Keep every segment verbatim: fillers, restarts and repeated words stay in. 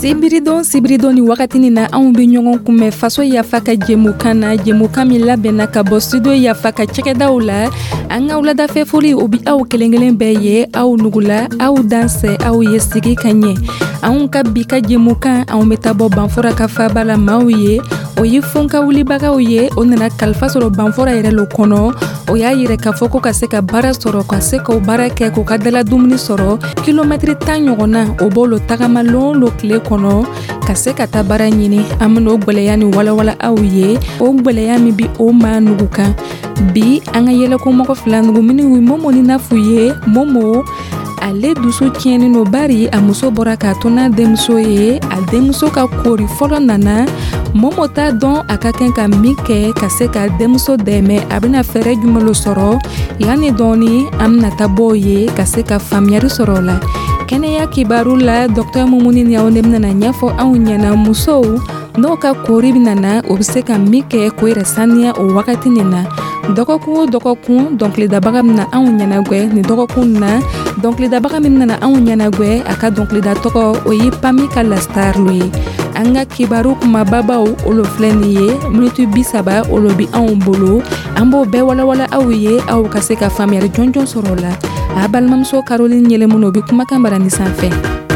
Sibiridon sibiridon ni wagati ni na anw bi ɲɔgɔn kunbɛn faso yafa ka jɛmukan na jɛmukan min labɛnna ka bɔ studio yafa ka cɛkɛdaw la an ka wuladafɛ foli o bi aw kelen kelen bɛɛ ye aw nugula aw dansɛ aw ye sigi ka ɲɛ anw ka bi ka jɛmukan anw bɛ taa bɔ banfora ka faba la maaw ye o ye fonka wulibagaw ye o nana kalifa sɔrɔ banfora yɛrɛ lo kɔnɔ o y'a yɛrɛ k'a fɔ ko ka se ka baara sɔrɔ ka se k'o baara kɛ k'o ka dala dumuni sɔrɔ kilomɛtiri tan ɲɔgɔnna o b'o lo tagama lon lo tile kɔnɔ ka se ka taa baara ɲini an bɛna o gwɛlɛya ni walawala aw ye o gwɛlɛya min bi o maa nugu kan bi an ka yɛlɛkomɔgɔ fila nugu minnu momo ni nafu ye momo ale dusu tiɲɛnen no bari a muso bɔra k'a to n'a denmuso ye a denmuso ka koori fɔlɔ nana momo t'a dɔn a ka kɛn ka min kɛ ka se ka denmuso dɛmɛ a bɛna fɛɛrɛ jumɛn lo sɔrɔ yanni dɔɔni an bɛna taa bɔ o ye ka se ka faamuyali sɔrɔ o la kɛnɛya kibaru la dɔktɛr mumuni ni aw ne bɛna ɲɛfɔ anw ɲɛna musow n'o ka koori bɛ nana o bɛ se ka min kɛ k'o yɛrɛ saniya o wagati nin na dɔgɔkun o dɔgɔkun dɔnkilidabaga min na anw ɲɛnagwɛ ni dɔgɔkun na dɔnkilidabaga min nana anw ɲɛnagwɛ a ka dɔnkilida tɔgɔ o ye pami ka lastar lo ye an ka kibaru kumababaw olo filɛ nin ye minutu bi saba olo bi anw bolo an b'o bɛɛ walawala aw ye aw ka se ka faamuyali jɔnjɔn sɔrɔ o la a balimamuso Caroline Yelemuno bi kumakan barani sanfɛ.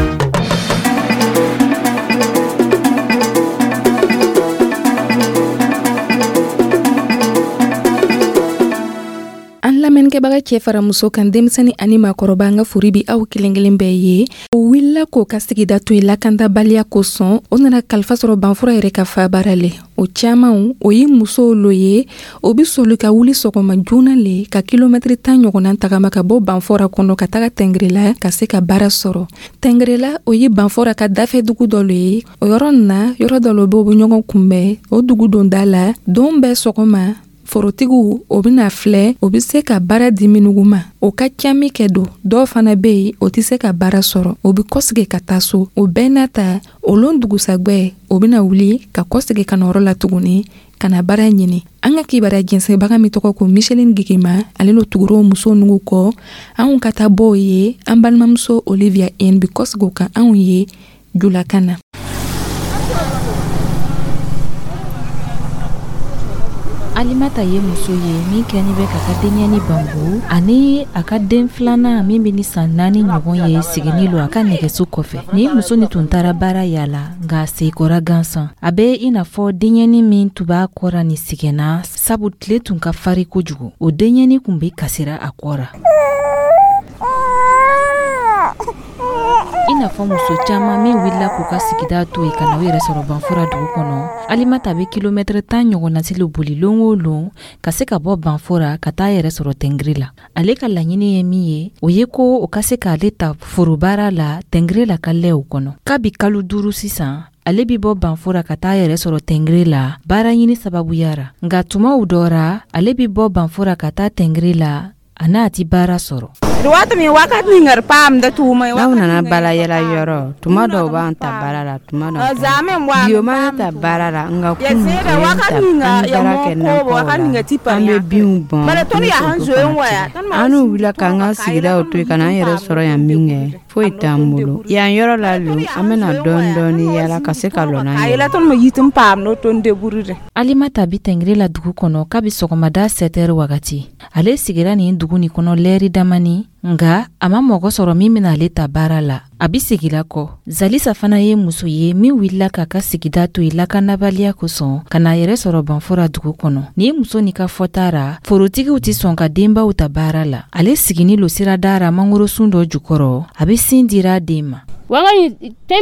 Lamɛnnikɛbaga cɛ fara muso kan denmisɛnnin ani maakɔrɔba an ka fori bi aw kelen kelen bɛɛ ye o wulila k'o ka sigida to yen lakantabaliya kosɔn o nana kalifa sɔrɔ banfura yɛrɛ ka fa baara le o caman o ye musow lo ye o bi soli ka wuli sɔgɔma joona le ka kilomɛtiri tan ɲɔgɔnna tagama ka bɔ banfora kɔnɔ ka taga tɛngrela ka se ka baara sɔrɔ tɛngrela o ye banfora ka dafɛ dugu dɔ lo ye o yɔrɔ nin na yɔrɔ dɔ lo bɛ o bɛ ɲɔgɔn kunbɛn o dugu don da la don bɛɛ sɔgɔma forotigiw o bɛna filɛ o bɛ se ka baara di minugu ma o ka ca min kɛ don dɔw fana bɛ yen o tɛ se ka baara sɔrɔ o bɛ kɔsegi ka taa so o bɛɛ n'a ta o lon dugusɛgbɛ o bɛna wuli ka kɔsegi ka na yɔrɔ la tuguni ka na baara ɲini an ka kibaruya jɛnsɛnbaga min tɔgɔ ko Micheline Gigima ale no tugura muso nugu kɔ anw ka taa bɔ o ye an balimamuso Olivia N bi kɔsegi o kan anw ye Julakana. Alimata ye muso ye min kɛni bɛ ka ka denyɛni banbu ani a ka den filanan min bɛ ni san naani ɲɔgɔn ye sigini lo a ka nɛgɛso kɔfɛ ni muso ni tun taara baara yala nka sekɔra gansan a bɛ i n'a fɔ denyɛni min tun b'a kɔra ni sigɛnna sabu tile tun ka fari kojugu o denyɛni tun bɛ kasira a kɔra. I n'a fɔ muso caman min wulila k'u ka sigida to yen ka na u yɛrɛ sɔrɔ banfura dugu kɔnɔ Alimata bɛ kilomɛtiri tan ɲɔgɔnna silo boli lon o lon ka se ka bɔ banfura ka taa yɛrɛ sɔrɔ tɛngiri la ale ka laɲini ye min ye o ye ko o ka se k'ale ta forobaara la tɛngiri la ka lɛw kɔnɔ kabi kalo duuru sisan ale bi bɔ banfura ka taa yɛrɛ sɔrɔ tɛngiri la baara ɲini sababuyara nka tumaw dɔra ale bi bɔ banfura ka taa tɛngiri la a n'a ti baara sɔrɔ. N'aw nana bala yɛla yɔrɔ tuma dɔw b'an ta baara la tuma dɔw biyo mana ta baara la nka kun ta an baara kɛ nakɔ la an bɛ binw bɔn an n'u wulila k'an ka sigidaw to yen ka n'an yɛrɛ sɔrɔ yan min kɛ foyi t'an bolo yan yɔrɔ la lo an bɛna dɔɔni dɔɔni yala ka se ka lɔna ye. Alimata bi tɛngiri la dugu kɔnɔ kabi sɔgɔmada sept heures wagati ale sigira nin dugu ni kɔnɔ lɛri damani nga a ma mɔgɔ sɔrɔ min bɛna ale ta baara la a bi segila kɔ Zalisa fana ye muso ye min wulila k'a ka sigida to yen lakanabaliya kosɔn ka na yɛrɛ sɔrɔ banfura dugu kɔnɔ ni muso ni ka fɔta ra forotigiw ti sɔn ka denbaw ta baara la ale sigini lo sira dara mangorosun dɔ jukɔrɔ a bi sin dira den ma. An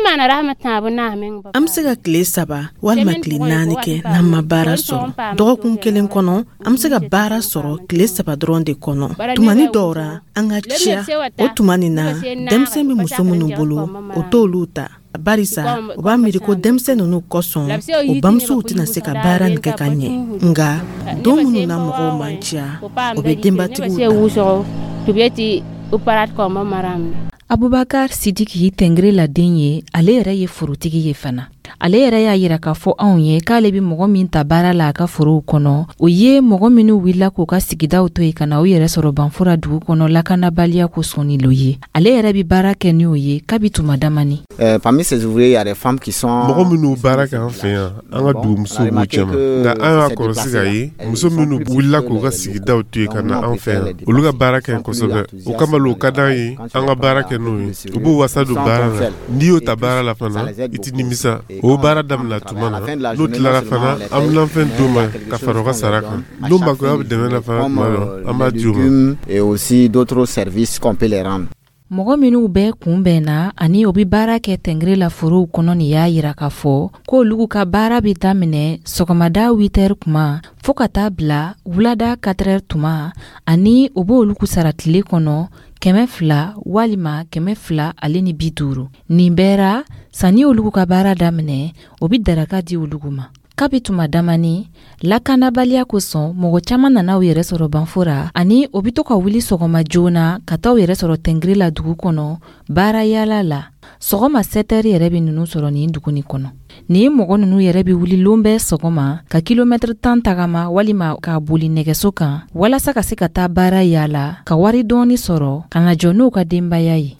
bɛ se ka tile saba walima tile naani kɛ n'an ma baara sɔrɔ dɔgɔkun kelen kɔnɔ an bɛ se ka baara sɔrɔ tile saba dɔrɔn de kɔnɔ tumani dɔw ra an ka ciya o tuma nin na denmisɛn bɛ muso minnu bolo o t'olu ta barisa o b'a miiri ko denmisɛn ninnu kɔsɔn o bamusow tɛna se ka baara nin kɛ ka ɲɛ nka don minnu na mɔgɔw man ciya o bɛ denbatigiw Abubakar Sidiki tɛngiri la den ye ale yɛrɛ ye forotigi ye fana ale yɛrɛ y'a yira k'a fɔ anw ye k'ale bi mɔgɔ min ta baara la a ka forow kɔnɔ o ye mɔgɔ minnu wulila k'u ka sigidaw to yen ka na u yɛrɛ sɔrɔ Banfora dugu kɔnɔ lakanabaliya kosɔn ni lo ye ale yɛrɛ bi baara kɛ ni o ye kabi tuma damani. Parmi ces ouvriers, il y a des femmes qui sont mɔgɔ minnu baara kɛ an fɛ yan an ka dugu musow b'u cɛma nka an y'a kɔlɔsi k'a ye muso minnu wulila k'u ka sigidaw to yen ka na an fɛ yan olu ka baara kɛ kosɛbɛ o kama o ka d'an ye an ka baara kɛ n'o ye u b'u wasa don baara la n'i y'o ta baara la fana i ti nimisa o baara daminɛ tuma na n'o tilara fana an bɛna fɛn d'u ma ka fara o ka sara kan n'o magoya bɛ dɛmɛ na fana tuma dɔ an b'a di u ma. Et aussi d'autres services qu'on peut les rendre. mɔgɔ minnu bɛɛ kunbɛnna ani o bi baara kɛ tɛngere la forow kɔnɔ ni y'a yira k'a fɔ ko olugu ka baara bi daminɛ sɔgɔmada huit heures kuma fo ka taa bila wulada quatre heures tuma ani o b'o olugu sara tile kɔnɔ kɛmɛ fila walima kɛmɛ fila ale ni bi duuru nin bɛɛra sani olugu ka baara daminɛ o bi daraka di olugu ma. kabi tuma damani lakanabaliya kosɔn mɔgɔ caman nana u yɛrɛ sɔrɔ Banfora ani o bi to ka wuli sɔgɔma joona ka taa u yɛrɛ sɔrɔ tɛngere la dugu kɔnɔ baara yala la sɔgɔma sept heures yɛrɛ bi nunu sɔrɔ nin dugu ni kɔnɔ ni mɔgɔ nunu yɛrɛ bi wuli lon bɛɛ sɔgɔma ka kilomètre tan tagama walima ka boli nɛgɛso kan walasa ka se ka taa baara yala ka wari dɔɔni sɔrɔ ka na jɔ n'u ka denbaya ye.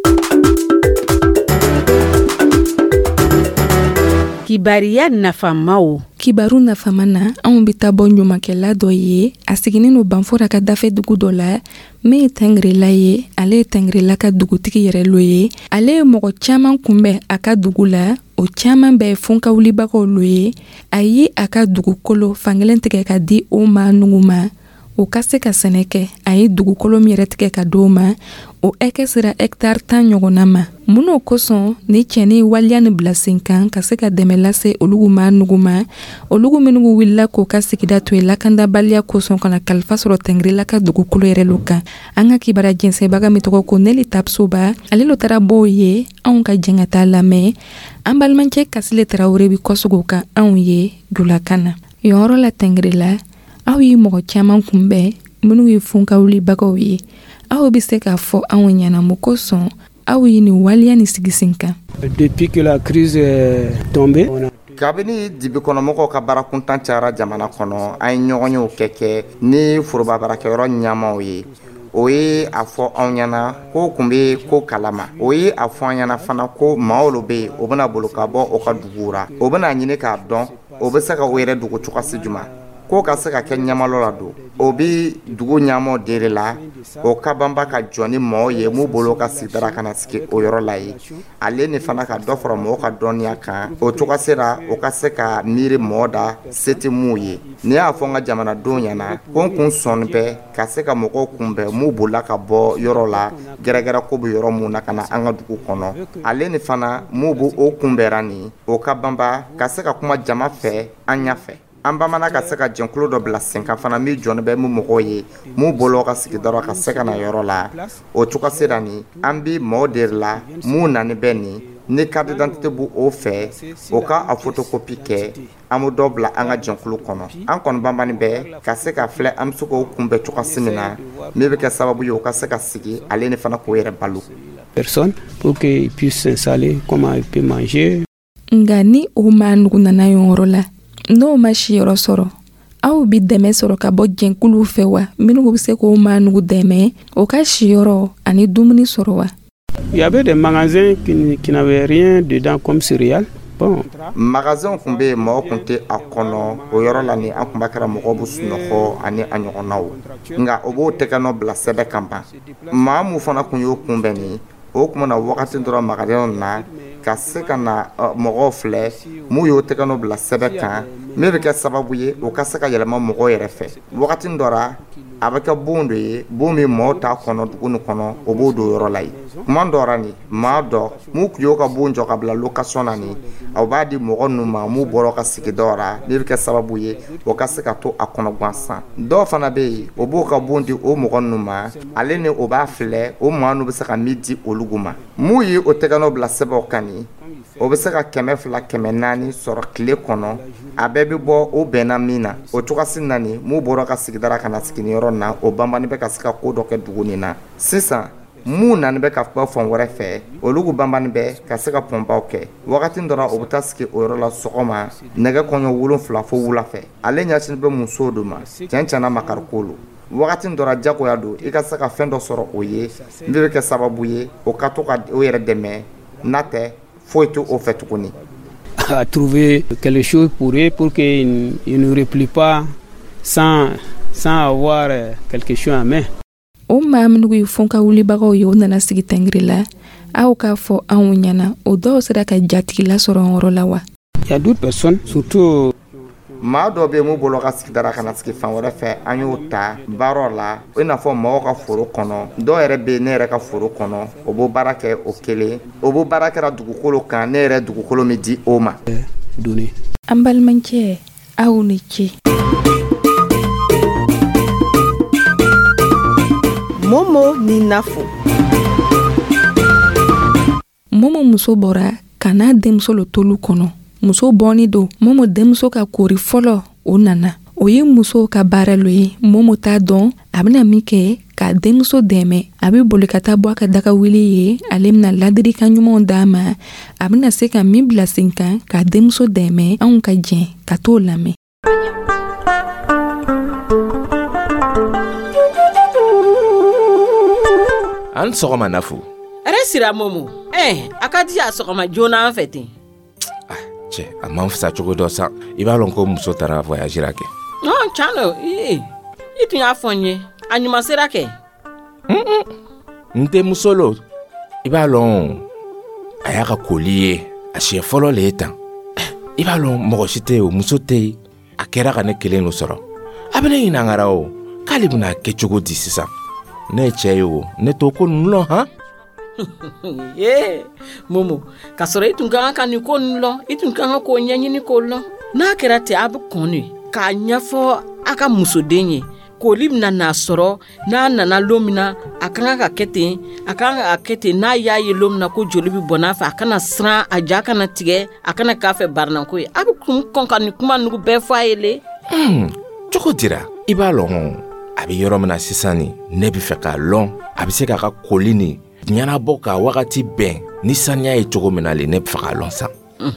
Kibariya nafamaw kibaru nafama na anw bi taa bɔ ɲumankɛla dɔ ye a siginin no Banfora ka dafe dugu dɔ la min ye tɛngerela ye ale ye tɛngerela ka dugutigi yɛrɛ lo ye ale ye mɔgɔ caman kunbɛn a ka dugu la o caman bɛɛ ye funkawulibagaw lo ye a ye a ka dugukolo fankelen tigɛ ka di o ma nugu ma o ka se ka sɛnɛ kɛ a ye dugukolo min yɛrɛ tigɛ ka di o ma o ɛkɛ sera hectare tan ɲɔgɔnna ma mun'o kosɔn ni cɛni waliya ni bila sen kan ka se ka dɛmɛ lase olugu ma nugu ma olugu minnu wulila k'o ka sigida to ye lakandabaliya kosɔn kana kalifa sɔrɔ tɛngerela ka dugukolo yɛrɛ lo kan an ka kibara jɛnsɛnbaga min tɔgɔ ko Neli Tapsoba ale lo tara b'o ye anw ka jɛn ka taa lamɛn an balimancɛ Kasile Tarawele bi kɔsugu kan anw ye Dulakana yen yɔrɔ la tɛngerela aw ye mɔgɔ caman kunbɛn minnu ye funkawulibagaw ye aw bi se k'a fɔ anw ɲɛna mun kosɔn aw ye nin waliya ni sigi sen kan. Depuis que la crise est tombée, kabini dibi kɔnɔ mɔgɔw ka baara kuntan cayara jamana kɔnɔ an ye ɲɔgɔn yew kɛ kɛ ni foroba baarakɛyɔrɔ ɲɛmaw ye o ye a fɔ anw ɲɛna ko kun bɛ ko kalama o ye a fɔ an ɲɛna fana ko maa olu bɛ yen o bɛna bolo ka bɔ o ka dugu ra o bɛna ɲini k'a dɔn o bɛ se ka o yɛrɛ dugu cogoya jumɛn ko ka se ka kɛ ɲɛmalɔ la don o bi dugu ɲɛmaw de la o ka banba ka jɔ ni mɔgɔw ye mun bolo ka sigidara ka na sigi o yɔrɔ la ye ale ni fana ka dɔ fara mɔgɔw ka dɔnniya kan o cogoya sera o ka se ka miiri mɔgɔ da se tɛ mun ye ni y'a fɔ n ka jamanadenw ɲɛna ko n kun sɔnni bɛ ka se ka mɔgɔw kunbɛn mun bolila ka bɔ yɔrɔ la gɛrɛgɛrɛ ko bɛ yɔrɔ mun na ka na an ka dugu kɔnɔ ale ni fana mun b'o kunbɛnra ni o ka banba ka se ka kuma jama fɛ an ɲa fɛ an bamana ka se ka jɛnkulu dɔ bila sen kan fana min jɔn bɛ mu mɔgɔw ye mu bolo ka sigi dɔrɔn ka se ka na yɔrɔ la o cogoya sera ni an bi mɔgɔ de la mu nani bɛ ni ni carte d'identité bu o fɛ o ka a photocopie kɛ an mu dɔ bila an ka jɛnkulu kɔnɔ an kɔni bambani bɛ ka se ka filɛ an bɛ se k'o kunbɛn cogoya si min na min bɛ kɛ sababu ye o ka se ka sigi ale ni fana k'o yɛrɛ balo. Personne pour qu'il puisse s'installer, comment il peut manger. Nga ni o ma nugu nana yɔrɔ la n'o ma siyɔrɔ sɔrɔ aw bi dɛmɛ sɔrɔ ka bɔ jɛnkulu fɛ wa minnu bɛ se k'o ma nugu dɛmɛ o ka siyɔrɔ ani dumuni sɔrɔ wa. Il y avait des magasins qui, qui n'avaient rien dedans comme céréales. Bon. Magasin kun bɛ mɔgɔ kun tɛ a kɔnɔ o yɔrɔ la ni an kun b'a kɛra mɔgɔw bɛ sunɔgɔ ani a ɲɔgɔnnaw nka o b'o tɛgɛ nɔ bila sɛbɛn kan ban maa mun fana kun y'o kunbɛn ni o kuma na wagati dɔrɔn magasin na ka se ka na mɔgɔw filɛ mun y'o tɛgɛ nɔ bila sɛbɛn kan min bɛ kɛ sababu ye o ka se ka yɛlɛma mɔgɔw yɛrɛ fɛ wagati dɔ la a bɛ kɛ bon dɔ ye bon min mɔgɔw t'a kɔnɔ dugu nin kɔnɔ o b'o don yɔrɔ la ye kuma dɔ la ni maa dɔ mun kun y'o ka bon jɔ ka bila location na ni o b'a di mɔgɔ ninnu ma mun bɔra ka sigi dɔ la min bɛ kɛ sababu ye o ka se ka to a kɔnɔ gansan dɔw fana bɛ yen o b'o ka bon di o mɔgɔ ninnu ma ale ni o b'a filɛ o maa ninnu bɛ se ka min di olugu ma mun ye o tɛgɛ nɔ bila sɛbɛnw kan ni o bɛ se ka kɛmɛ fila kɛmɛ naani sɔrɔ tile kɔnɔ a bɛɛ bɛ bɔ o bɛnna min na o cogoya na ni mun bɔra ka sigidara ka na sigi ni yɔrɔ na o banbani bɛ ka se ka ko dɔ kɛ dugu nin na sisan mun nan bɛ ka kuma fɔn wɛrɛ fɛ olugu banbani bɛ ka se ka pɔnbaw kɛ wagati dɔra o bɛ taa sigi o yɔrɔ la sɔgɔma nɛgɛ kɔɲɔ wolonfila fo wula fɛ ale ɲɛsin bɛ musow do ma cɛn cɛnna makari ko lo wagati dɔra jagoya do i ka se ka fɛn dɔ sɔrɔ o ye min bɛ kɛ sababu ye o ka to ka o yɛrɛ dɛmɛ n'a tɛ foyi tɛ o fɛ tuguni. À trouver quelque chose pour eux pour qu'ils ne replient pas sans, sans avoir quelque chose à main. O maa minnu ye fɔn ka wulibagaw ye o nana sigi tɛngiri la aw k'a fɔ anw ɲɛna o dɔw sera ka jatigi lasɔrɔ yɔrɔ la wa. Il y a d'autres personnes surtout maa dɔ bɛ mun bolo ka sigidara ka na sigi fan wɛrɛ fɛ an y'o ta baara la i n'a fɔ mɔgɔw ka foro kɔnɔ dɔw yɛrɛ bɛ ne yɛrɛ ka foro kɔnɔ o b'o baara kɛ o kelen o b'o baara kɛra dugukolo kan ne yɛrɛ dugukolo min di o ma. An balimakɛ aw ni ce. Momo ni nafo. Momo muso bɔra ka n'a denmuso lo tolu kɔnɔ. Muso bɔni do Momo denmuso ka kori fɔlɔ o nana. O ye muso ka baara lo ye Momo t'a dɔn a bɛna min kɛ ka denmuso dɛmɛ a bɛ boli ka taa bɔ a ka daga wuli ye ale bɛna ladirikan ɲumanw d'a ma a bɛna se ka min bila sen kan ka denmuso dɛmɛ anw ka jɛn ka t'o lamɛn. An sɔgɔma Nafo. Are sira Momo. Eh, a ka di a sɔgɔma joona an fɛ ten. Ah, cɛ, a man fisa cogo dɔ sa. I b'a lɔn ko muso taara voyage kɛ. Non, tiɲɛ i i tun y'a fɔ n ye. A ɲuman sera kɛ. N tɛ muso lo. I b'a lɔn a y'a ka koli ye. A siɲɛ fɔlɔ le ye tan. I b'a lɔn mɔgɔ si tɛ yen o muso tɛ yen. A kɛra ka ne kelen lo sɔrɔ. A bɛ ne ɲinangara o. K'ale bɛna kɛ cogo di sisan. Ne ye cɛ ye o. Ne t'o ko ninnu lɔn han. Ye Momo ka sɔrɔ i tun ka kan ka nin ko ninnu lɔn i tun ka kan k'o ɲɛɲini k'o lɔn n'a kɛra ten a bɛ kɔn k'a ɲɛfɔ a ka musoden ye k'oli bɛna n'a sɔrɔ n'a nana lon min na a ka kan ka kɛ ten a ka kan ka kɛ ten n'a y'a ye lon min na ko joli bɛ bɔ n'a fɛ a kana siran a ja kana tigɛ a kana k'a fɛ baranako ye a bɛ kun kɔn ka nin kuma ninnu bɛɛ fɔ a ye le. Cogo dira i b'a lɔn a bɛ yɔrɔ min na sisan ni ne bɛ fɛ k'a lɔn a bɛ se k'a ka koli ni ɲɛnabɔ ka wagati bɛn ni saniya ye cogo min na le ne bɛ fɛ k'a lɔn san.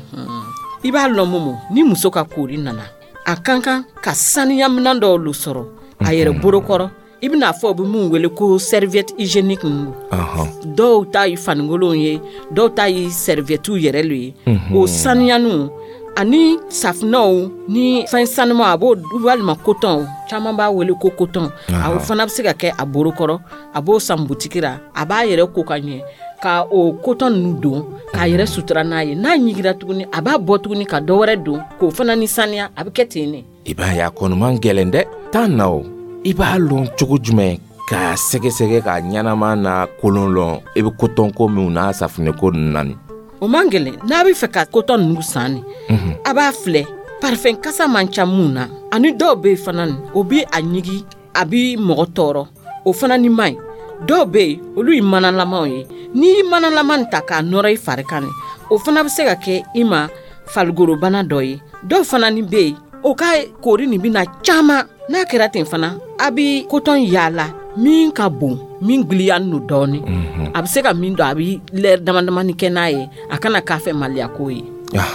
I b'a lɔn Momo ni muso ka kori nana a kan kan ka saniya minɛn dɔw lo sɔrɔ a yɛrɛ bolo kɔrɔ i bɛna fɔ u bɛ mun wele ko serviette hygiénique ninnu dɔw ta ye fanikolonw ye dɔw ta ye serviettew yɛrɛ lo ye o saniyaniw ani safunɛw ni fɛn sanuman a b'o walima coton caman b'a wele ko coton a fana bɛ se ka kɛ a bolo kɔrɔ a b'o san butiki la a b'a yɛrɛ ko ka ɲɛ ka o coton ninnu don k'a yɛrɛ sutura n'a ye n'a ɲigira tuguni a b'a bɔ tuguni ka dɔ wɛrɛ don k'o fana ni saniya a bɛ kɛ ten ne. I b'a ye a kɔni man gɛlɛn dɛ tan na o i b'a lɔn cogo jumɛn k'a sɛgɛsɛgɛ k'a ɲɛnama na kolon lɔn i bɛ coton ko minnu n'a safunɛ ko ninnu na ni. O man gɛlɛn n'a bɛ fɛ ka coton ninnu san ni a b'a filɛ parfum kasa man ca mun na ani dɔw bɛ yen fana o bɛ a ɲigi a bɛ mɔgɔ tɔɔrɔ o fana ni man ɲi dɔw bɛ yen olu ye manalamaw ye n'i ye manalama ta k'a nɔrɔ i fari kan ni o fana bɛ se ka kɛ i ma farigolobana dɔ ye dɔw fana ni bɛ yen o ka kori nin bɛna caman n'a kɛra ten fana a bɛ coton yaala min ka bon min giliya n'o dɔɔni a bɛ se ka min dɔn a bɛ lɛri dama damani kɛ n'a ye a kana k'a fɛ maliya ko ye.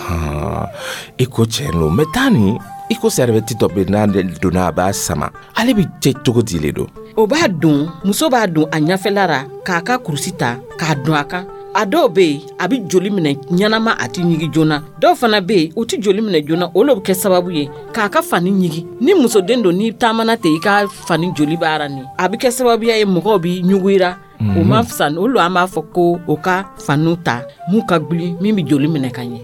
I ko tiɲɛ lo mɛ taa ni i ko serviette dɔ bɛ n'a donna a b'a sama ale bɛ cɛ cogo di le don. O b'a don muso b'a don a ɲɛfɛla la k'a ka kurusi ta k'a don a kan a dɔw bɛ yen a bɛ joli minɛ ɲɛnama a tɛ ɲigi joona dɔw fana bɛ yen o tɛ joli minɛ joona o le bɛ kɛ sababu ye k'a ka fani ɲigi ni muso den don n'i taamana ten i ka fani joli b'ara ni a bɛ kɛ sababuya ye mɔgɔw bɛ ɲuguira o ma fisa o lo an b'a fɔ ko o ka faniw ta mun ka guli min bɛ joli minɛ ka ɲɛ.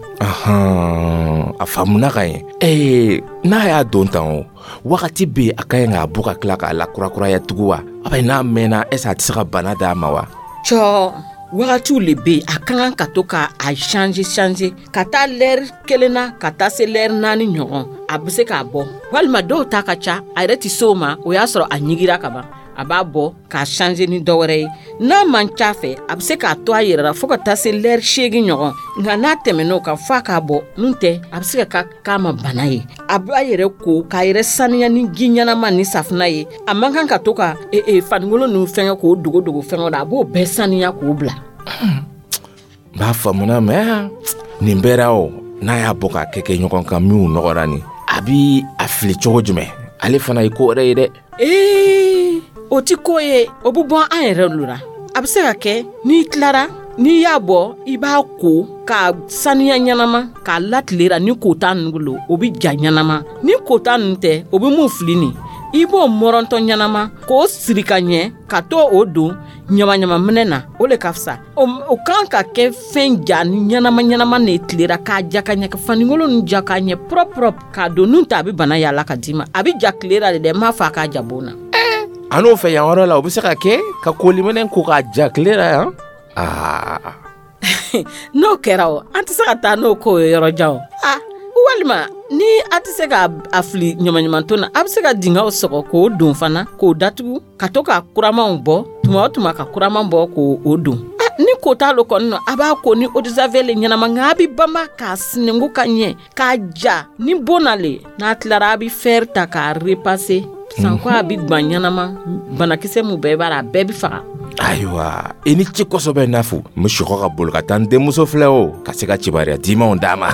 A faamuna ka ɲɛ ee n'a y'a don tan o wagati bɛ yen a ka ɲi k'a bɔ ka tila k'a lakurakuraya tugun wa a bɛ n'a mɛnna est-ce que a tɛ se ka bana d'a ma wa. cɔ wagatiw le bɛ yen a ka kan ka to k'a changer changer ka taa lɛri kelen na ka taa se lɛri naani ɲɔgɔn a bɛ se k'a bɔ walima dɔw ta ka ca a yɛrɛ tɛ se o ma o y'a sɔrɔ a ɲigira ka ban a b'a bɔ k'a changer ni dɔ wɛrɛ ye n'a man ca fɛ a bɛ se k'a to a yɛrɛ la fo ka taa se lɛri seegin ɲɔgɔn nka n'a tɛmɛn'o kan f'a k'a bɔ n'o tɛ a bɛ se ka k'a ma bana ye a b'a yɛrɛ ko k'a yɛrɛ saniya ni ji ɲɛnama ni safunɛ ye a man kan ka to ka e, e, farikolo ninnu fɛngɛ k'o dogo dogo fɛngɛ la a b'o bɛɛ saniya k'o bila. n b'a faamuna mɛ nin bɛɛ la o n'a y'a bɔ k'a kɛ kɛ ɲɔgɔn kan minnu nɔgɔra nin a bi a fili cogo jumɛn ale fana ye ko wɛrɛ ye dɛ. ee o ti ko ye o bɛ bɔ an yɛrɛ lu la a bɛ se ka kɛ n'i tilara n'i y'a bɔ i b'a ko k'a saniya ɲɛnama k'a latilera ni kota ninnu lo o bɛ ja ɲɛnama ni kota ninnu tɛ o bɛ mun fili nin i b'o mɔrɔntɔ ɲɛnama k'o siri ka ɲɛ ka to o don ɲamaɲama minɛ na o le ka fisa o, o kan ka kɛ fɛn ja ni ɲɛnama ɲɛnama ne tilera k'a ja ka ɲɛ ka fanikolo nu ja ka ɲɛ prop prop k'a don nun ta a bɛ bana yala ka d'i ma a bɛ ja tilera de dɛ m'a fɔ a k'a ja bon na. an n'o fɛ yan yɔrɔ la o bɛ se ka kɛ ka koliminɛ ko k'a ja tilera yan. aa n'o kɛra o an tɛ se ka taa n'o ko ye yɔrɔ jan o. ah walima ni a tɛ se ka a fili ɲamaɲamanto na a bɛ se ka dingaw sɔgɔ k'o don fana k'o datugu ka to ka kuramanw bɔ tuma o tuma ka kuraman bɔ k'o don. ni ko t'a lo kɔni a b'a ko ni eau de javel ɲɛnama nka a bɛ banba k'a sinengu ka ɲɛ k'a ja ni bon nale n'a tilara a bɛ fer ta k'a repasser sanko a bɛ gban ɲɛnama banakisɛ min bɛɛ b'a la a bɛɛ bɛ faga. ayiwa i ni ci kosɛbɛ Nafu n bɛ sɔgɔ ka boli ka taa n denmuso filɛ o ka se ka cibariya dimanw d'a ma.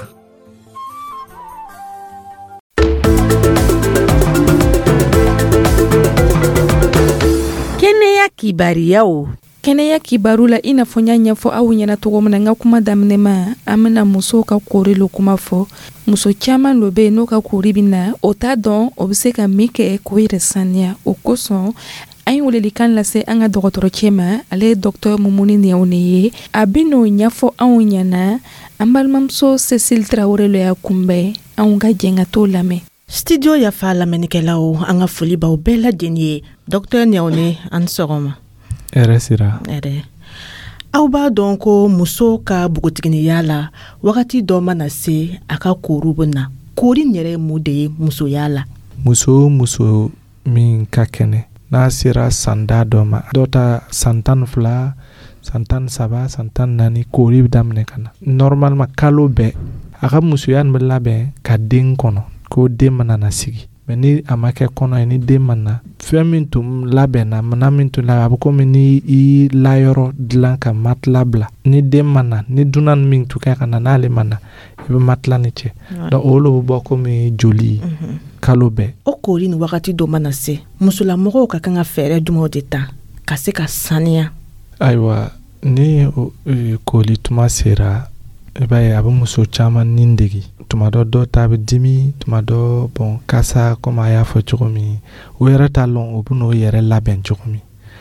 kɛnɛya kibariyaw kɛnɛya kibaru la i n'a fɔ n y'a ɲɛfɔ aw ɲɛna cogo min na n ka kuma daminɛ ma an bɛna musow ka koori lo kuma fɔ muso caman lo bɛ yen n'o ka koori bɛ na o t'a dɔn o bɛ se ka min kɛ k'o yɛrɛ saniya o kosɔn an ye welelikan lase an ka dɔgɔtɔrɔcɛ ma ale ye dɔgɔtɔrɔ Mumuni Niyaw ne ye a bɛ n'o ɲɛfɔ anw ɲɛna an balimamuso Cécile Traoré lo y'a kunbɛn anw ka jɛn ka t'o lamɛn. Studio yafa lamɛnnikɛlaw an ka foli b'aw bɛɛ lajɛlen ye Dɔgɔtɔrɔ Niyaw ne an sɔgɔma. Ɛrɛ sira. Ɛrɛ. Aw b'a dɔn ko muso ka bogotiginiya la wagati dɔ mana se a ka koori bɛ na koori yɛrɛ ye mun de ye musoya la. Muso muso min ka kɛnɛ n'a sera san da dɔ ma dɔ ta san tan ni fila san tan ni saba san tan ni naani koori bɛ daminɛ ka na normalement kalo bɛɛ a ka musoya bɛ labɛn ka den kɔnɔ ko den mana na sigi mɛ ni a ma kɛ kɔnɔ ye ni den mana na fɛn min tun labɛnna mana min tun labɛn a bɛ komi ni i layɔrɔ dilan ka matila bila ni den mana ni dunan min tun kɛ ka na n'ale mana i bɛ matila ni cɛ donc olu bɛ bɔ komi joli kalo bɛɛ. O koori ni wagati dɔ mana se musolamɔgɔw ka kan ka fɛɛrɛ jumɛnw de ta ka se ka saniya. Ayiwa ni koori tuma sera i b'a ye a bɛ muso caman ni degi tuma dɔ dɔ ta bɛ dimi tuma dɔ bɔn kasa komi a y'a fɔ cogo min o yɛrɛ t'a lɔn o bɛ n'o yɛrɛ labɛn cogo min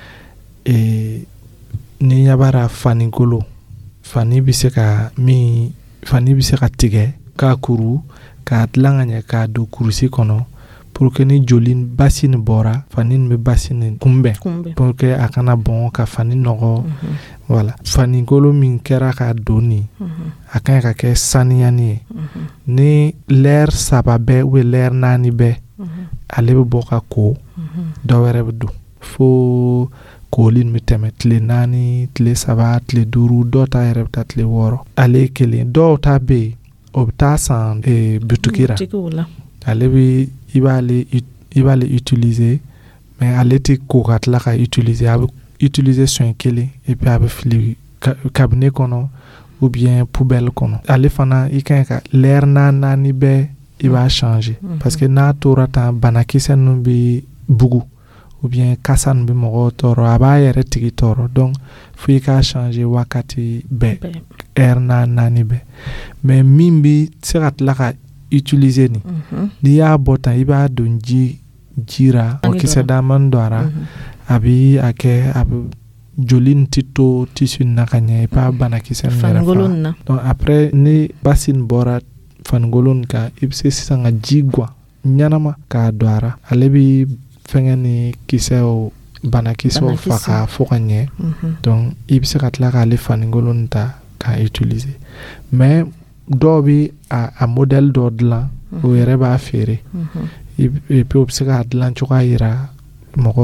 ee ni yabara fanikolo fani bɛ se ka min fani bɛ se ka tigɛ k'a kuru k'a dilan ka ɲɛ k'a don kurusi kɔnɔ pour que ni joli basi ni bɔra fani ni bɛ basi ni kunbɛn pour que a kana bɔn ka fani nɔgɔ voilà fanikolo min kɛra ka don nin a kan ka kɛ saniyani ye ni lɛr saba bɛɛ ou lɛr naani bɛɛ ale bɛ bɔ ka ko dɔ wɛrɛ bɛ don fo kooli bɛ tɛmɛ tile naani tile saba tile duuru dɔw ta yɛrɛ bɛ taa tile wɔɔrɔ ale ye kelen dɔw ta bɛ yen o bɛ taa san butiki la ale bɛ i b'ale i b'ale utiliser mais ale tɛ ko ka tila ka utiliser a bɛ utiliser soin kelen et puis a bɛ fili cabinet kɔnɔ ou bien poubelle kɔnɔ ale fana i kan ka lɛr naani bɛɛ i b'a changer parce que n'a tora tan banakisɛ ninnu bɛ bugu ou bien kasa ninnu bɛ mɔgɔw tɔɔrɔ a b'a yɛrɛ tigi tɔɔrɔ donc fo i k'a changer wakati bɛɛ heure naani bɛɛ mais min bɛ se ka tila ka utiliser ni n'i y'a bɔ tan i b'a don ji jira o kisɛ daman dɔ ara a bɛ a kɛ a bɛ joli in tɛ to tissu na ka ɲɛ i b'a banakisɛ min yɛrɛ faga donc après ni basi in bɔra fanikolo in kan i bɛ se sisan ka ji guwan ɲanama k'a don ara ale bɛ fɛngɛ ni kisɛw banakisɛw faga fo ka ɲɛ donc i bɛ se ka tila k'ale fanikolo in ta k'a utiliser mais dɔw bɛ a, a modèle dɔ dilan o yɛrɛ b'a feere et puis o bɛ se k'a dilan cogoya yira mɔgɔw ra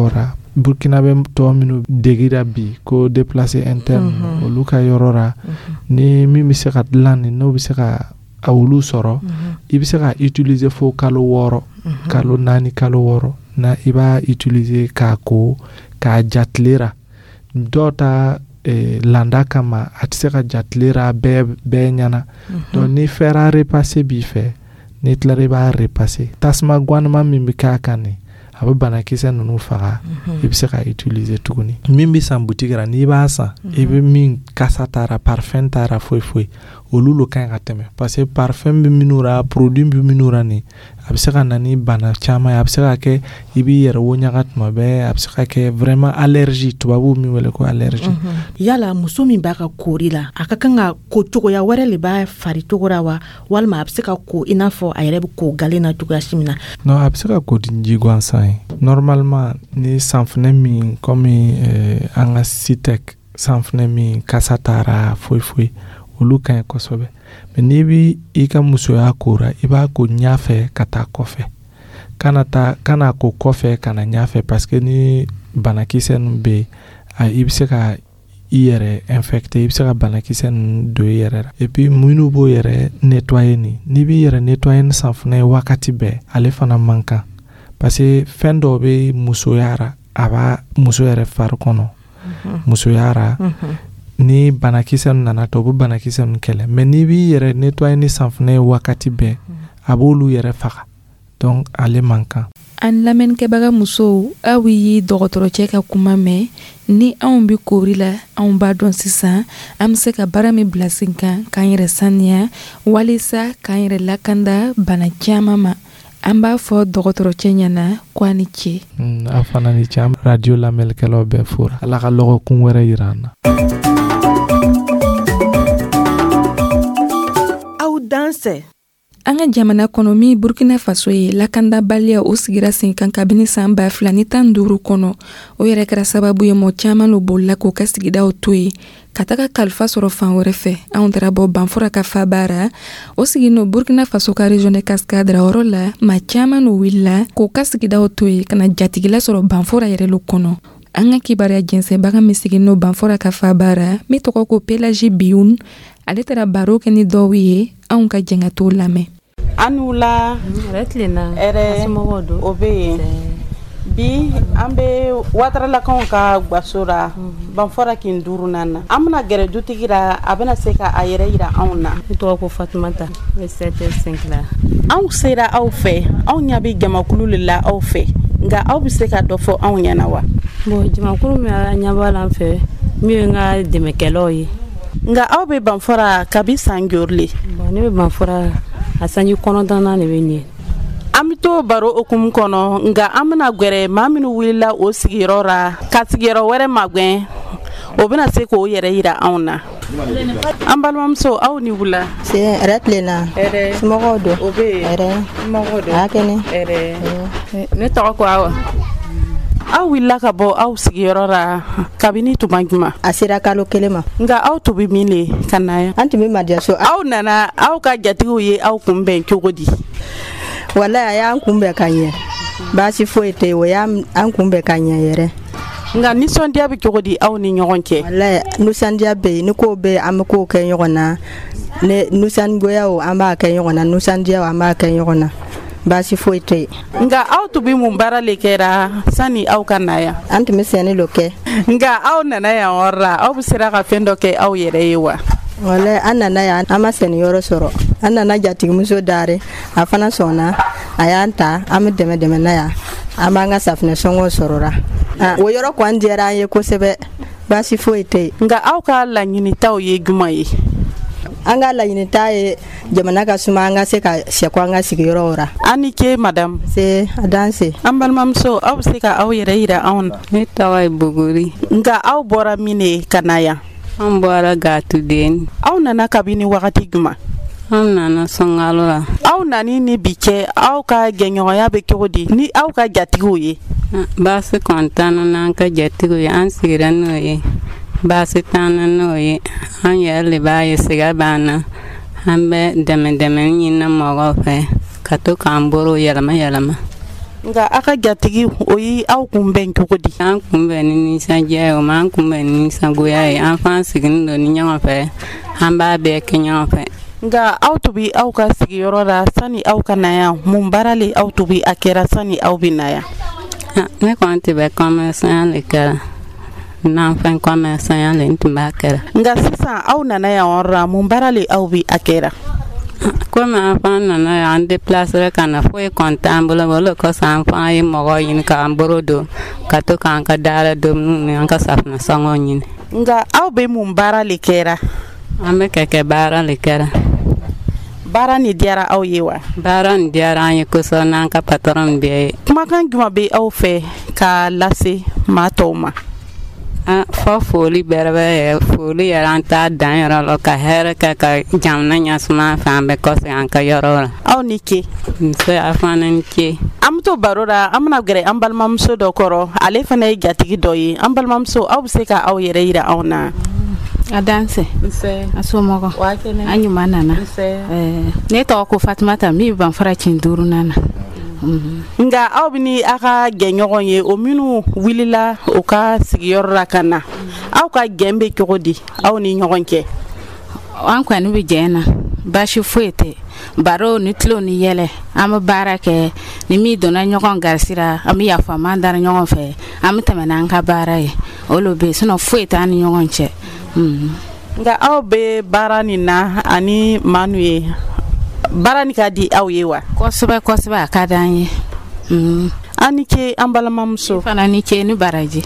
burkinabe tɔ minnu degira bi ko déplacé interne olu ka yɔrɔ ra ni min bɛ se ka dilan ni n'o bɛ se ka a olu sɔrɔ i bɛ se ka utiliser fo kalo wɔɔrɔ kalo naani kalo wɔɔrɔ na i b'a utiliser k'a ko k'a ja tile ra dɔw ta eh, landa kama a tɛ se ka ja tile ra bɛɛ bɛɛ ɲɛna donc ni fɛra repasser b'i fɛ ni tilara i b'a repasser tasuma ganama min bɛ k'a kan ni a bɛ banakisɛ ninnu faga i bɛ se ka utiliser tuguni min bɛ san boutique ra n'i b'a san i bɛ min kasa taara parfum taara foyi foyi olu lo kan ka tɛmɛ parce que parfum bɛ minnu ra produit bɛ minnu ra ni a bɛ se ka na ni bana caman ye a bɛ se ka kɛ i b'i yɛrɛ wo ɲaga tuma bɛɛ a bɛ se ka kɛ vraiment allergie tubabuw min wele ko allergie yala muso min b'a ka koori la a ka kan ka ko cogoya wɛrɛ le b'a fari cogo ra wa walima a bɛ se ka ko i n'a fɔ a yɛrɛ bɛ ko galen na cogoya si min na non a bɛ se ka ko ni ji gansan ye normalement ni sanfunɛ min comme eh, an ka Citek sanfunɛ min kasa taara foyi foyi olu ka ɲi kosɛbɛ mais n'i bi i ka musoya kora i b'a ko ɲafɛ ka taa kɔfɛ kana taa kana ko kɔfɛ kana ɲafɛ parce que ni banakisɛ ninnu bɛ a i bɛ se ka i yɛrɛ infecté i bɛ se ka banakisɛ ninnu don i yɛrɛ la et puis minnu b'o yɛrɛ nettoyer ni n'i b'i yɛrɛ nettoyer ni sanfunɛ ye wagati bɛɛ ale fana man kan parce que fɛn dɔw bɛ musoya ra a b'a muso yɛrɛ fari kɔnɔ musoya ra ni banakisɛ nana to bu banakisɛ nun kɛlɛ mais ni b'i yɛrɛ nettoyer ni sanfunɛ wakati bɛɛ a b'olu yɛrɛ faga donc ale man kan an lamɛnnikɛbaga musow aw ye dɔgɔtɔrɔcɛ ka kuma mɛn ni anw bi koori la anw b'a dɔn sisan an bɛ se ka baara min bila sen kan k'an yɛrɛ saniya walisa k'an yɛrɛ lakanda bana caman ma an b'a fɔ dɔgɔtɔrɔcɛ ɲɛna ko a ni ce a fana ni ce an radio lamɛnnikɛlaw bɛɛ fora ala ka lɔgɔkun wɛrɛ yira an na danse an ka jamana kɔnɔ min burkina faso ye lakandabaliya o sigira sen kan kabini san ba fila ni tan duuru kɔnɔ o yɛrɛ kɛra sababu ye mɔgɔ caman lo bolila k'o ka sigidaw to ye ka taga kalifa sɔrɔ fan wɛrɛ fɛ anw taara bɔ banfura ka fabara o sigino burkina faso ka region de cascade yɔrɔ la maa caman lo wulila k'o ka sigidaw to ye ka na jatigila sɔrɔ banfura yɛrɛ lo kɔnɔ an ka kibaruya jɛnsɛnbaga min sigino banfura ka fabara min tɔgɔ ko Pelagie Bioun ale taara baro kɛ ni dɔw ye anw ka jɛngɛtow lamɛn an wula ɛrɛ o bɛ yen bi an bɛ wataralakanw ka gwaso ra banfura kin duurunan na an bɛna gɛrɛ dutigi ra a bɛna se ka a yɛrɛ yira anw na ne tɔgɔ ko Fatumata ne sept heures cinq la anw sera aw fɛ anw ɲɛ bɛ jamakulu le la aw fɛ nka aw bɛ se ka dɔ fɔ anw ɲɛna wa bon jamakulu min a ɲɛ b'a la an fɛ min ye n ka dɛmɛkɛlaw ye nga aw bɛ banfura kabi san joli bon ne bɛ banfura a sanji kɔnɔntɔnnan de bɛ ɲɛ an bɛ to baro okumu kɔnɔ nga an bɛna gwɛrɛ maa minnu wulila o sigiyɔrɔ ra ka sigiyɔrɔ wɛrɛ magwɛn o bɛna se k'o yɛrɛ yira anw na an balimamuso aw ni wula se ɛrɛ tilenna somɔgɔw don o bɛ yen ɛrɛ somɔgɔw don a kɛnɛ ɛrɛ ne tɔgɔ ko awa aw wulila ka bɔ aw sigiyɔrɔ ra kabini tuma juma a sera kalo kelen ma nga aw tun bɛ min le ka na yan an tun bɛ madiyaso aw nana aw ka jatigiw ye aw kunbɛn cogo di walayi a y'an kunbɛn ka ɲɛ baasi foyi tɛ yen o y'an kunbɛn ka ɲɛ yɛrɛ nga nisɔndiya bɛ cogo di aw ni ɲɔgɔn cɛ walayi nisɔndiya bɛ yen ni kow bɛ yen an bɛ kow kɛ ɲɔgɔn na ne nisɔngoyaw an b'a kɛ ɲɔgɔn na nisɔndiyaw an b'a kɛ ɲɔgɔn na baasi foyi tɛ yen nga aw tun bɛ mun baara le kɛra sani aw ka na yan an tun bɛ sɛnɛ lo kɛ nga aw nana yan yɔrɔ la aw bɛ sera ka fɛn dɔ kɛ aw yɛrɛ ye wa walayi an nana yan an ma sɛnɛyɔrɔ sɔrɔ an nana jatigimuso dare a fana sɔnna a y'an ta an bɛ dɛmɛ dɛmɛ na yan an b'an ka safinɛ sɔngɔ sɔrɔ ra o yɔrɔ kɔni diyara an ye kosɛbɛ baasi foyi tɛ yen nga aw ka laɲinitaw ye jumɛn ye an ka laɲinita ye jamana ka suma an ka se ka sɛko an ka sigiyɔrɔw ra an ni ce madame se a danse an balimamuso aw bɛ se ka aw yɛrɛ yira anw na ne tɔgɔ ye Buguri nga aw bɔra min de ka na yan an bɔra Gatudeni aw nana kabini wagati jumɛn an nana Sɔngalo la aw nani ni bi cɛ aw ka jɛɲɔgɔnya bɛ cogo di ni aw ka jatigiw ye baasi kɔntan n'an ka jatigiw ye an sigira n'o ye baasi t'an na n'o ye an yɛrɛ de b'a ye siga b'an na an bɛ dɛmɛ dɛmɛ ɲini mɔgɔw fɛ ka to k'an bolo yɛlɛma yɛlɛma nga aka jatigi o yi aw kunbɛn cogo di? An kunbɛn ni nisɔndiya ye o ma an kunbɛn ni nisɔngoya ye an fana sigilen don ni ɲɔgɔn fɛ an b'a bɛɛ kɛ ɲɔgɔn fɛ. Nga aw tubi aw ka sigiyɔrɔ la sani aw ka na yan mun baara le aw tubi a kɛra sani aw bɛ na yan? Ne kɔni tun bɛ commerçant le kɛra n'an fɛn commerçant le n tun b'a kɛra. Nga sisan aw nana yan yɔrɔ la mun baara le aw bɛ a kɛra? Komi an fana nana yan an déplacer ka na foyi kɔni t'an bolo o de kosɔn an fana ye mɔgɔ ɲini k'an bolo don ka to k'an ka daara dumuni ni an ka safunɛ sɔngɔ ɲini. Nga aw bɛ mun baara le kɛra? An bɛ kɛkɛ baara le kɛra. Baara ni diyara aw ye wa? Baara ni diyara an ye kosɔn n'an ka patron bɛɛ ye. Kumakan jumɛn bɛ aw fɛ k'a lase maa tɔw ma? Fɔ foli bɛrɛ bɛ foli yɛrɛ an t'a dan yɔrɔ la ka hɛrɛ kɛ ka jamana ɲɛsuma fɛ an bɛ kɔfɛ an ka yɔrɔ la. Aw ni ce. Muso a fana ni ce. An bɛ to baro la an bɛna gɛrɛ an balimamuso dɔ kɔrɔ ale fana ye jatigi dɔ ye an balimamuso aw bɛ se ka aw yɛrɛ yira anw na. A danse a somɔgɔ an ɲuman nana ne tɔgɔ ko Fatumata min bɛ Banfara cin duuru nana. Nga aw bɛ ni aw ka gɛɲɔgɔn ye o minnu wulila u ka sigiyɔrɔ la ka na aw ka gɛn bɛ cogo di aw ni ɲɔgɔn cɛ? An kɔni bɛ jɛn na baasi foyi tɛ baro ni tilo ni yɛlɛ an bɛ baara kɛ ni min donna ɲɔgɔn garisira an bɛ yafa man dara ɲɔgɔn fɛ an bɛ tɛmɛ n'an ka baara ye olu bɛ sinɔn foyi t'an ni ɲɔgɔn cɛ. Nga aw bɛ baara nin na ani manu ye baara ni ka di aw ye wa? Kosɛbɛ kosɛbɛ a ka di an ye. An ni ce an balimamuso. Fana ni ce ni baraji.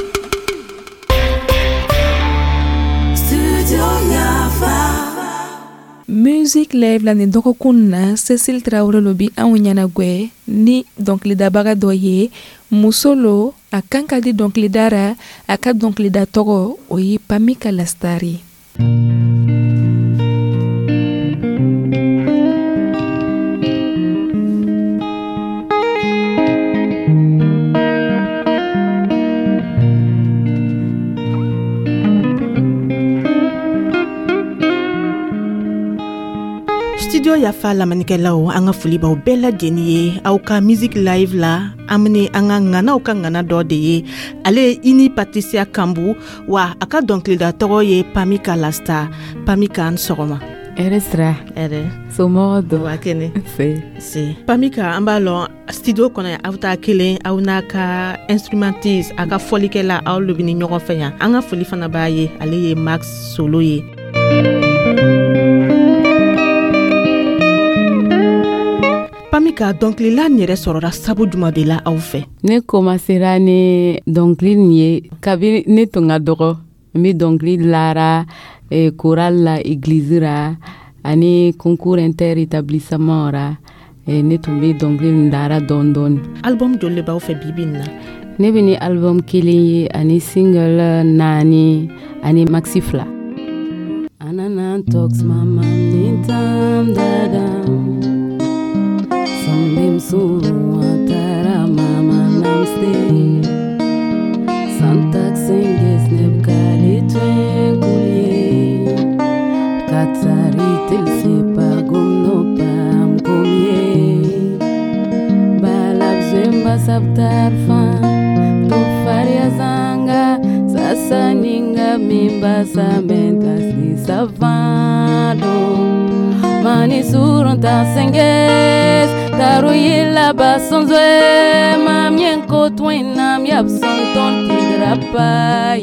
Music Live la ni dɔgɔkun na Cecile Traoré lo bi anw ɲɛnagwɛ ni dɔnkilidabaga dɔ ye muso lo a kan ka di dɔnkilidara a ka dɔnkilida tɔgɔ o ye Pamika Lastari. Studio Yafa lamanikɛlaw an ka foli b'aw bɛɛ lajɛlen ye aw ka Music Live la amene an ka ŋanaw ka ŋana dɔ de ye ale ye Ini Patricia Kambu wa a ka dɔnkilida tɔgɔ ye Pamika Lasta. Pamika an sɔgɔma. Ere sira. Ere. Somɔgɔ dɔ. Wa kɛnɛ. Se. Se. Pamika an b'a lɔn studio kɔnɔ aw ta kelen aw n'a ka instrumentiste a ka fɔlikɛla aw lo bi ni ɲɔgɔn fɛ yan an ka foli fana b'a ye ale ye Max Solo ye. Pamika dɔnkilila nin yɛrɛ sɔrɔla sabu juma de la aw fɛ? Ne komasera ni dɔnkili nin ye kabini ne tun ka dɔgɔ n bɛ dɔnkili lara eh, chorale la église ra ani concours inter-établissement ra eh, ne tun bɛ dɔnkili nin lara dɔɔni dɔɔni. Album joli b'aw fɛ bibi in na? Ne bɛ ni album kelen ye ani single naani ani maxi fila. Anana talks mama ni tam dadam. Sambim suru atara mama namste Santak singes nebkali twenkulie Katsari tilse pagum no pam kumye Balab zemba sabtar fan Tu faria zanga Sasa ninga mimba sambentas ni savado Mani surun ta singes Taru yila basonzwe mam yenko twinam yap son ton tigrapa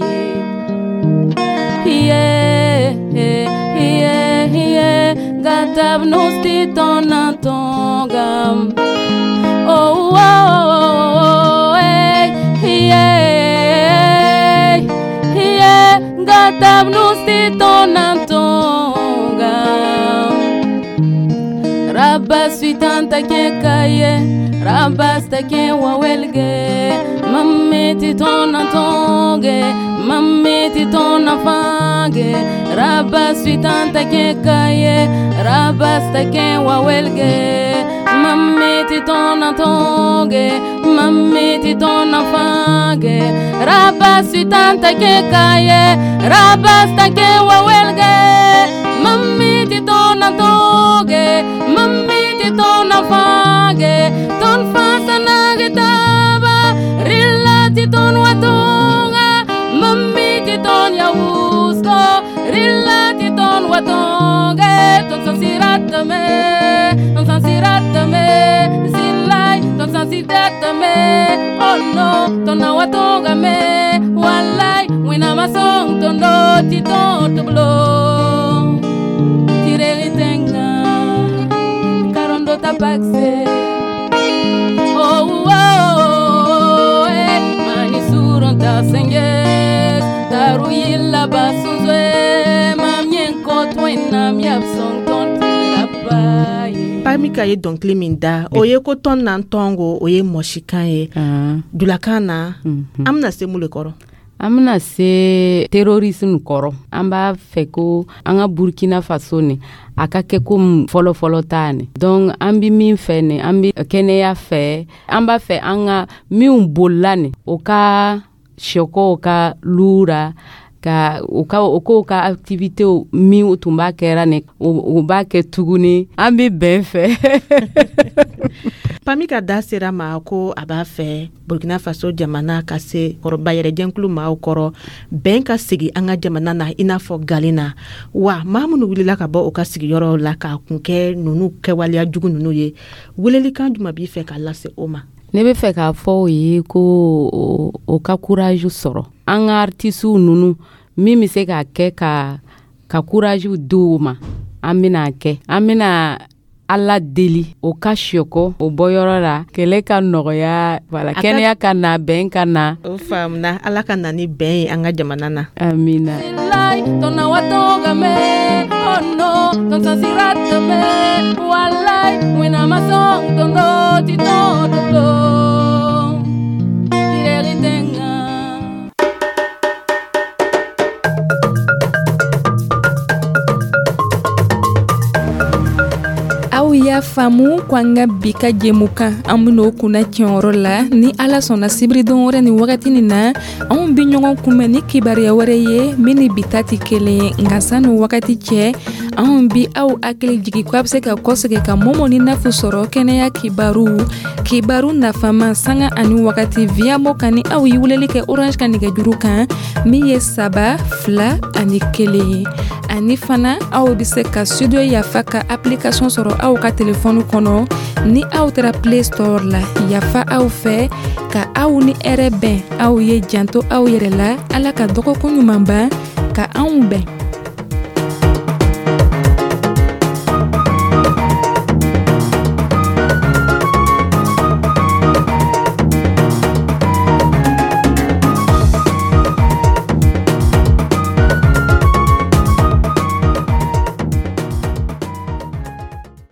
ye ye ye ye gatab nosti ton antongam oh oh ye ye gatab nosti ton antongam Rabas suitanta ke kaye Rabas ta ke wawelge Mameti ton antonge Mameti ton afange Rabas suitanta ke kaye Rabas ta ke wawelge Mameti ton antonge Mameti ton afange Rabas suitanta ke kaye Rabas ta ke wawelge Mameti ton antonge Mamiti ton afage, ton fasanage watonge ton sansiratame ton sansiratame silai ton sansiratame oh no ton watonga me walai wina masong ton do ti ton to blo tireri tenga karondo tabaxe oh oh oh eh mani suron ta senges taru yilla basunzwe parmi ka ye dɔnkili min da o ye ko tɔn na tɔngo o ye mɔsikan ye dulakan na an bena se mun le kɔrɔ an bena se terrorisme kɔrɔ an b'a fɛ ko an ka burkina faso ni a ka kɛ ko fɔlɔfɔlɔ t'a ni donc an bi min fɛ ni an bi kɛnɛya fɛ an b'a fɛ an ka minw bolila ni o ka siyɔkɔw ka lura ka o ka o ko ka activité min tun b'a kɛra ni o b'a kɛ tuguni an bi bɛn fɛ Pami ka da sera ma ko a b'a fɛ Burkina Faso jamana ka se kɔrɔba yɛrɛ jɛnkulu maaw kɔrɔ bɛn ka sigi an ka jamana na i n'a fɔ Galina wa maa minnu wulila ka bɔ o ka sigiyɔrɔw la ka kun kɛ nunu kɛwaleya jugu nunu ye welelikan juma b'i fɛ ka lase o ma ne bɛ fɛ k'a fɔ o ye ko o, o ka courage sɔrɔ an ka artisiw nunu min bɛ se k'a kɛ ka ka courage di o ma an bɛna kɛ an bɛna Ala deli o ka siyɔkɔ o bɔyɔrɔ la kɛlɛ ka nɔgɔya wala kɛnɛya ka na bɛn ka na o faamuna Ala ka na ni bɛn ye an ka jamana na amina tona watonga me oh no ton sasirata me walai wina masong tondo ti todo tireri tenga aw y'a faamu ko an ka bi ka jɛmukan an ben'o kunna tiɲɛyɔrɔ la ni ala sɔnna sibiridon wɛrɛ ni wagati nin na anw bi ɲɔgɔn kunbɛn ni kibariya wɛrɛ ye min ni bi ta tɛ kelen ye nka sanni wagati cɛ anw bi aw hakili jigi ko a bɛ se ka kɔsegin ka mɔmɔ ni nafu sɔrɔ kɛnɛya kibaru kibaru nafama sanga ani wagati via mo kan ni aw ye weleli kɛ orange ka nɛgɛjuru kan min ye saba fila ani kelen ye ani fana aw bɛ se ka studio yafa ka application sɔrɔ aw ka telefɔni kɔnɔ ni aw taara play store la yafa aw fɛ ka aw ni hɛrɛ bɛn aw ye janto aw yɛrɛ la ala ka dɔgɔkun ɲuman ban ka anw bɛn